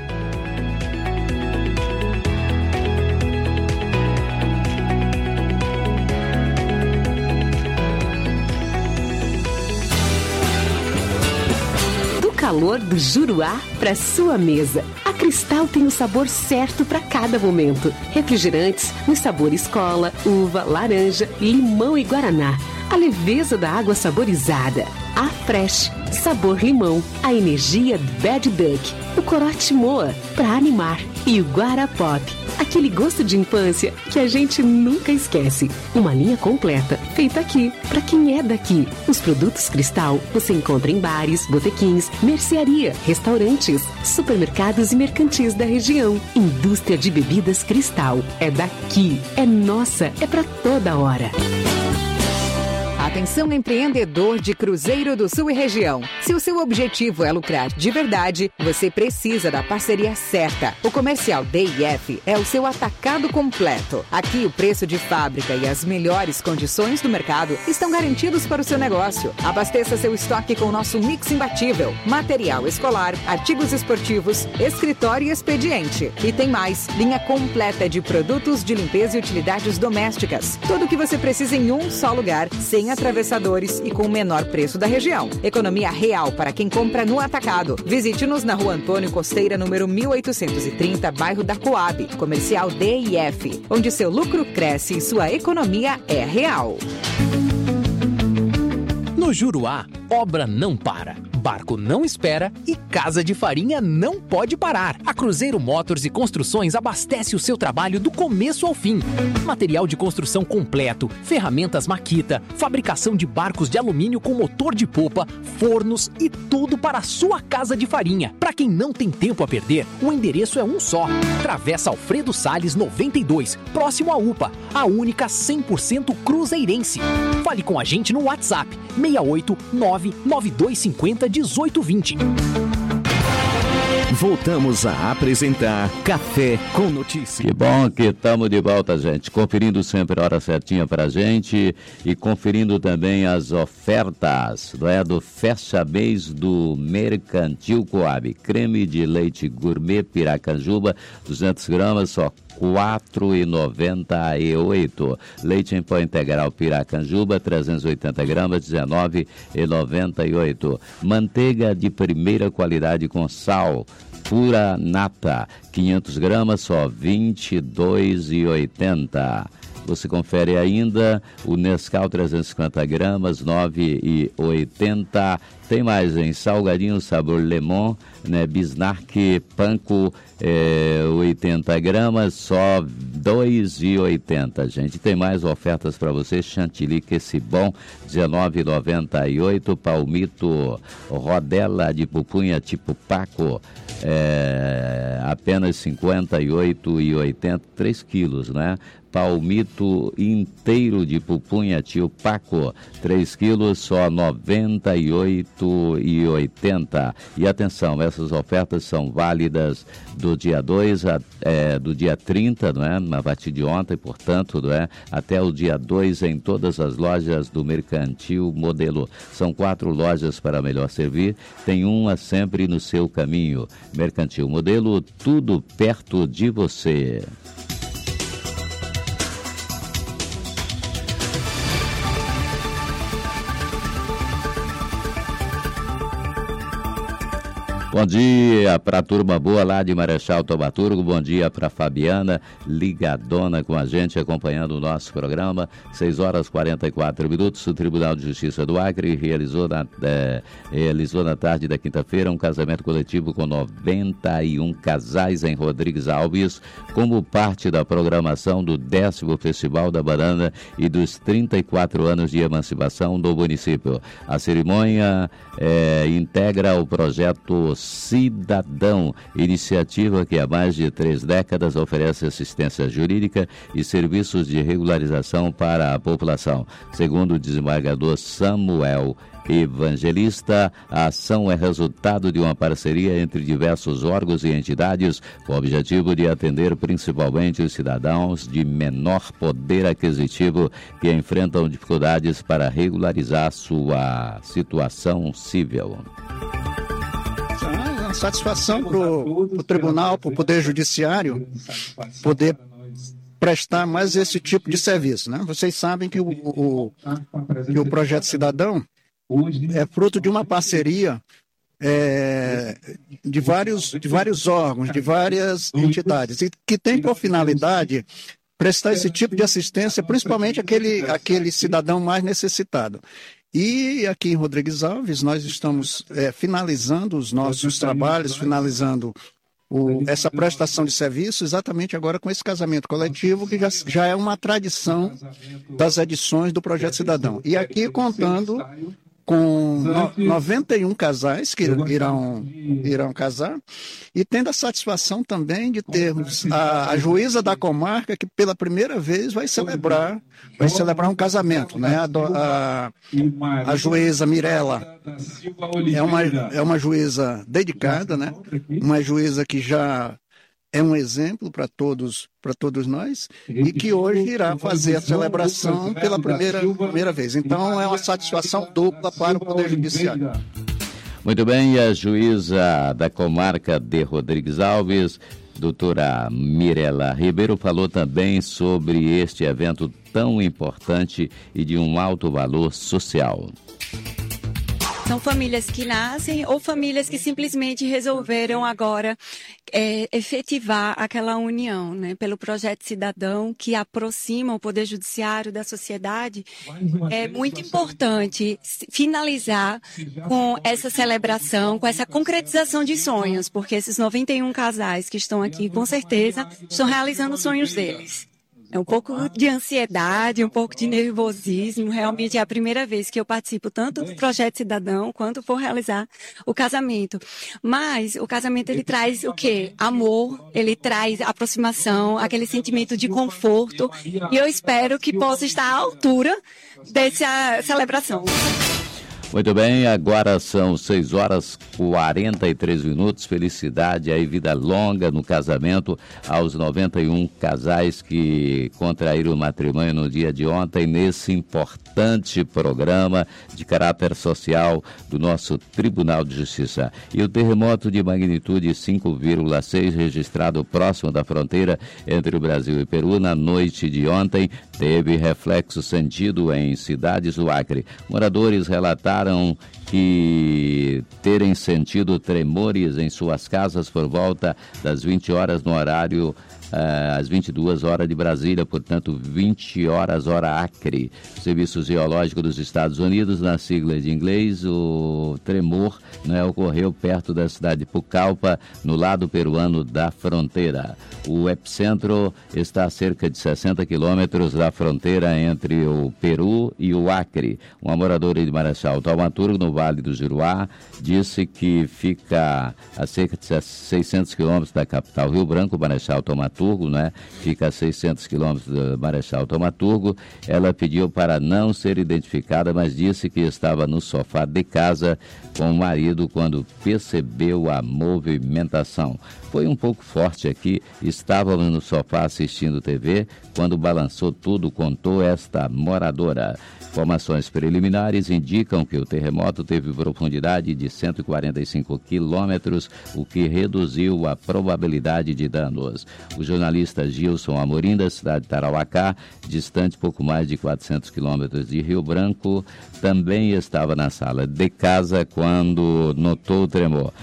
Do calor do Juruá para sua mesa, a Cristal tem o sabor certo para cada momento. Refrigerantes nos sabores cola, uva, laranja, limão e guaraná. A leveza da água saborizada. A Fresh, sabor limão. A energia Bad Duck. O Corote Moa, para animar. E o Guarapop, aquele gosto de infância que a gente nunca esquece. Uma linha completa, feita aqui, para quem é daqui. Os produtos Cristal você encontra em bares, botequins, mercearia, restaurantes, supermercados e mercantis da região. Indústria de bebidas Cristal. É daqui, é nossa, é para toda hora. Atenção, empreendedor de Cruzeiro do Sul e região. Se o seu objetivo é lucrar de verdade, você precisa da parceria certa. O Comercial D I F é o seu atacado completo. Aqui o preço de fábrica e as melhores condições do mercado estão garantidos para o seu negócio. Abasteça seu estoque com o nosso mix imbatível. Material escolar, artigos esportivos, escritório e expediente. E tem mais, linha completa de produtos de limpeza e utilidades domésticas. Tudo o que você precisa em um só lugar, sem atravessadores e com o menor preço da região. Economia real para quem compra no atacado. Visite-nos na Rua Antônio Costeira, número mil oitocentos e trinta, bairro da Coab. Comercial D I F, onde seu lucro cresce e sua economia é real. No Juruá, obra não para, barco não espera e casa de farinha não pode parar. A Cruzeiro Motors e Construções abastece o seu trabalho do começo ao fim. Material de construção completo, ferramentas Makita, fabricação de barcos de alumínio com motor de popa, fornos e tudo para a sua casa de farinha. Para quem não tem tempo a perder, o endereço é um só. Travessa Alfredo Salles noventa e dois, próximo à U P A, a única cem por cento cruzeirense. Fale com a gente no WhatsApp seis oito nove nove dois cinco zero um oito dois zero. Voltamos a apresentar Café com Notícia. Que bom que estamos de volta, gente. Conferindo sempre a hora certinha para a gente e conferindo também as ofertas, não é, do Fecha Mês do Mercantil Coab. Creme de leite gourmet Piracanjuba, duzentas gramas, só quatro reais e noventa e oito centavos. Leite em pó integral Piracanjuba, trezentas e oitenta gramas, dezenove reais e noventa e oito centavos. Manteiga de primeira qualidade com sal pura nata, quinhentas gramas, só vinte e dois reais e oitenta centavos. Você confere ainda o Nescau trezentas e cinquenta gramas, nove reais e oitenta centavos. Tem mais em salgadinho, sabor lemon, né, Bismarck Panko, é, oitenta gramas, só dois reais e oitenta centavos, gente. Tem mais ofertas para você, chantilly que esse bom, dezenove reais e noventa e oito centavos, palmito rodela de pupunha tipo Paco, é, apenas cinquenta e oito reais e oitenta centavos, três quilos, né? Palmito inteiro de pupunha tio Paco, três quilos, só noventa e oito reais e oitenta centavos. E atenção, essas ofertas são válidas do dia dois, a, é, do dia trinta, não é? A partir de ontem, portanto, não é? Até o dia dois em todas as lojas do Mercantil Modelo. São quatro lojas para melhor servir, tem uma sempre no seu caminho. Mercantil Modelo, tudo perto de você. Bom dia para a turma boa lá de Marechal Tobaturgo, bom dia para Fabiana, ligadona com a gente, acompanhando o nosso programa, seis horas e quarenta e quatro minutos. O Tribunal de Justiça do Acre realizou na, é, realizou na tarde da quinta-feira um casamento coletivo com noventa e um casais em Rodrigues Alves, como parte da programação do décimo Festival da Banana e dos trinta e quatro anos de emancipação do município. A cerimônia é, integra o projeto Cidadão, iniciativa que há mais de três décadas oferece assistência jurídica e serviços de regularização para a população. Segundo o desembargador Samuel Evangelista, a ação é resultado de uma parceria entre diversos órgãos e entidades com o objetivo de atender principalmente os cidadãos de menor poder aquisitivo que enfrentam dificuldades para regularizar sua situação civil. Satisfação para o tribunal, para o Poder Judiciário, poder prestar mais esse tipo de serviço, né? Vocês sabem que o, o, que o Projeto Cidadão é fruto de uma parceria é, de, vários, de vários órgãos, de várias entidades, e que tem por finalidade prestar esse tipo de assistência, principalmente aquele, aquele cidadão mais necessitado. E aqui em Rodrigues Alves, nós estamos é, finalizando os nossos trabalhos, finalizando o, essa prestação de serviço, exatamente agora com esse casamento coletivo, que já, já é uma tradição das edições do Projeto Cidadão. E aqui contando com no, noventa e um casais que irão, irão casar, e tendo a satisfação também de termos a, a juíza da comarca que pela primeira vez vai celebrar, vai celebrar um casamento, né? A, do, a, a juíza Mirela é uma, é uma juíza dedicada, né? Uma juíza que já é um exemplo para todos, para todos nós, e que hoje irá fazer a celebração pela primeira, primeira vez. Então, é uma satisfação dupla para o Poder Judiciário. Muito bem, a juíza da comarca de Rodrigues Alves, doutora Mirela Ribeiro, falou também sobre este evento tão importante e de um alto valor social. São famílias que nascem ou famílias que simplesmente resolveram agora é, efetivar aquela união, né? Pelo projeto cidadão que aproxima o Poder Judiciário da sociedade. É muito importante finalizar com essa celebração, com essa concretização de sonhos, porque esses noventa e um casais que estão aqui, com certeza, estão realizando os sonhos deles. É um pouco de ansiedade, um pouco de nervosismo. Realmente é a primeira vez que eu participo tanto do Projeto Cidadão quanto for realizar o casamento. Mas o casamento, ele traz o quê? Amor, ele traz aproximação, aquele sentimento de conforto. E eu espero que possa estar à altura dessa celebração. Muito bem, agora são seis horas e quarenta e três minutos. Felicidade e vida longa no casamento aos noventa e um casais que contraíram o matrimônio no dia de ontem, nesse importante programa de caráter social do nosso Tribunal de Justiça. E o terremoto de magnitude cinco vírgula seis, registrado próximo da fronteira entre o Brasil e Peru na noite de ontem, teve reflexo sentido em cidades do Acre. Moradores relataram que terem sentido tremores em suas casas por volta das vinte horas no horário Uh, às vinte e duas horas de Brasília, portanto vinte horas hora Acre. O Serviço Geológico dos Estados Unidos, na sigla de inglês, o tremor, né, ocorreu perto da cidade de Pucallpa, no lado peruano da fronteira. O epicentro está a cerca de sessenta quilômetros da fronteira entre o Peru e o Acre. Uma moradora de Marechal Thaumaturgo, no Vale do Juruá, disse que fica a cerca de seiscentos quilômetros da capital Rio Branco. Marechal Thaumaturgo, né? Fica a seiscentos quilômetros do Marechal Thaumaturgo. Ela pediu para não ser identificada, mas disse que estava no sofá de casa com o marido quando percebeu a movimentação. Foi um pouco forte aqui, estávamos no sofá assistindo T V quando balançou tudo, contou esta moradora. Informações preliminares indicam que o terremoto teve profundidade de cento e quarenta e cinco quilômetros, o que reduziu a probabilidade de danos. O jornalista Gilson Amorim, da cidade de Tarauacá, distante pouco mais de quatrocentos quilômetros de Rio Branco, também estava na sala de casa quando notou o tremor.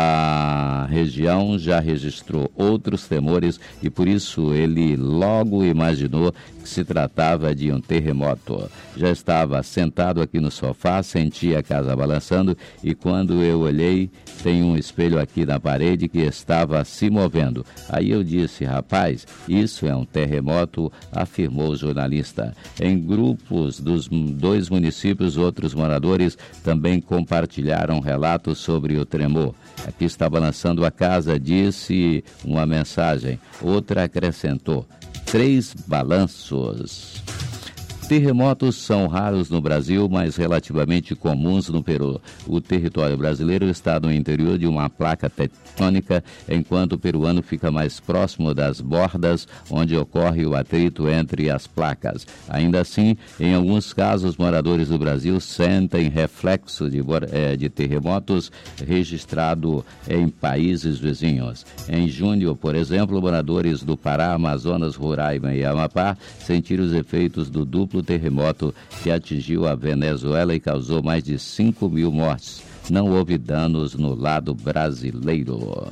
A região já registrou outros tremores e por isso ele logo imaginou que se tratava de um terremoto. Já estava sentado aqui no sofá, senti a casa balançando e quando eu olhei, tem um espelho aqui na parede que estava se movendo. Aí eu disse, rapaz, isso é um terremoto, afirmou o jornalista. Em grupos dos dois municípios, outros moradores também compartilharam relatos sobre o tremor. Aqui está balançando a casa, disse uma mensagem. Outra acrescentou, três balanços. Terremotos são raros no Brasil, mas relativamente comuns no Peru. O território brasileiro está no interior de uma placa tectônica, enquanto o peruano fica mais próximo das bordas, onde ocorre o atrito entre as placas. Ainda assim, em alguns casos, moradores do Brasil sentem reflexo de, de terremotos registrado em países vizinhos. Em junho, por exemplo, moradores do Pará, Amazonas, Roraima e Amapá sentiram os efeitos do duplo terremoto que atingiu a Venezuela e causou mais de cinco mil mortes. Não houve danos no lado brasileiro.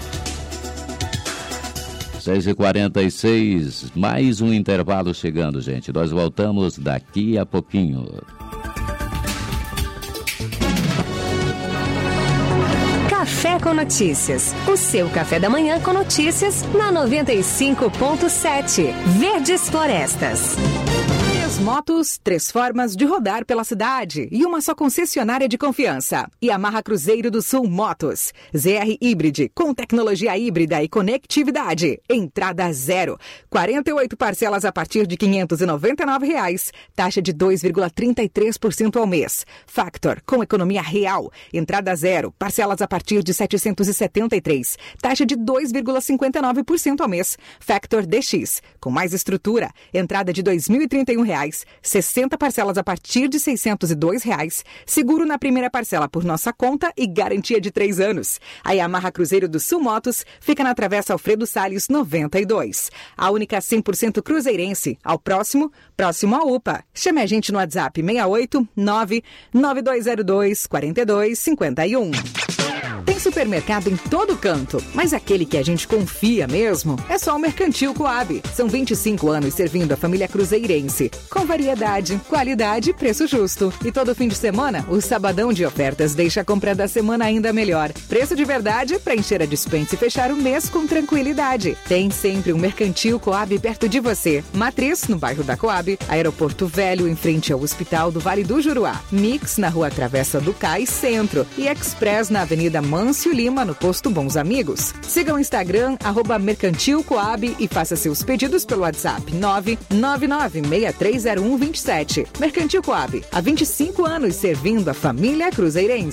seis e quarenta e seis, mais um intervalo chegando, gente. Nós voltamos daqui a pouquinho. Café com Notícias. O seu café da manhã com notícias na noventa e cinco ponto sete. Verdes Florestas. Três motos, três formas de rodar pela cidade e uma só concessionária de confiança. Yamaha Cruzeiro do Sul Motos. Z R Hybrid, com tecnologia híbrida e conectividade. Entrada zero. quarenta e oito parcelas a partir de quinhentos e noventa e nove reais. Taxa de dois vírgula trinta e três por cento ao mês. Factor, com economia real. Entrada zero. Parcelas a partir de setecentos e setenta e três. Taxa de dois vírgula cinquenta e nove por cento ao mês. Factor D X, com mais estrutura. Entrada de dois mil e trinta e um reais. sessenta parcelas a partir de seiscentos e dois reais. Seguro na primeira parcela por nossa conta e garantia de três anos. A Yamaha Cruzeiro do Sul Motos fica na Travessa Alfredo Salles noventa e dois. A única cem por cento cruzeirense. Ao próximo, próximo à U P A. Chame a gente no WhatsApp seis oito nove nove dois zero dois quatro dois cinco um. Tem supermercado em todo canto, mas aquele que a gente confia mesmo é só o Mercantil Coab. São vinte e cinco anos servindo a família cruzeirense, com variedade, qualidade e preço justo. E todo fim de semana, o sabadão de ofertas deixa a compra da semana ainda melhor. Preço de verdade para encher a despensa e fechar o mês com tranquilidade. Tem sempre um Mercantil Coab perto de você. Matriz, no bairro da Coab, Aeroporto Velho, em frente ao Hospital do Vale do Juruá. Mix, na Rua Travessa do Cais, Centro. E Express, na Avenida Mâncio Lima, no posto Bons Amigos. Siga o Instagram, arroba Mercantil Coab e faça seus pedidos pelo WhatsApp nove nove nove seis três zero um dois sete. Mercantil Coab, há vinte e cinco anos servindo a família cruzeirense.